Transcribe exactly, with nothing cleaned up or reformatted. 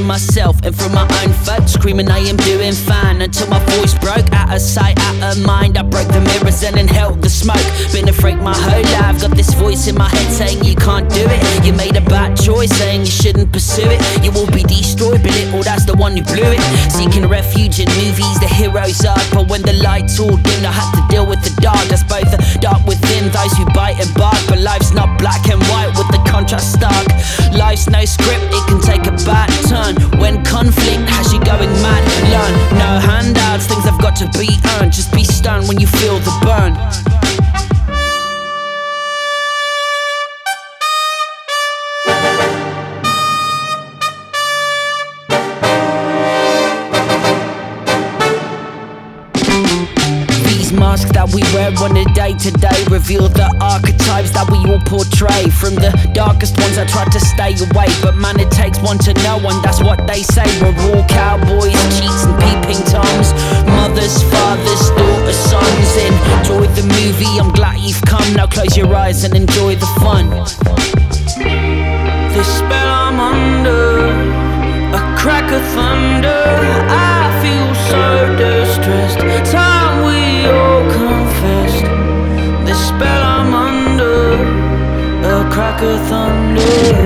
myself and from my own folks, screaming I am doing fine, until my voice broke. Out of sight, out of mind, I broke the mirrors and inhaled the smoke. Been a freak my whole life, got this voice in my head saying you can't do it. You made a bad choice, saying you shouldn't pursue it. You will be destroyed, but little that's the one who blew it. Seeking refuge in movies, the heroes are, but when the lights all dim, I had to deal with the dark. There's both the dark within those who bite and bark, but life's not black and white with the contrast stark. Life's no script, it can take a bad turn. When conflict has you going mad, learn. No handouts, things have got to be earned. Just be stern when you feel the burn. Masks that we wear on a day-to-day reveal the archetypes that we all portray. From the darkest ones I try to stay away, but man, it takes one to know one, that's what they say. We're all cowboys, cheats and peeping toms, mothers, fathers, daughters, sons. Enjoy the movie, I'm glad you've come. Now close your eyes and enjoy the fun. The spell I'm under, a crack of thunder. I feel so distressed, time we all confessed. The spell I'm under, a crack of thunder.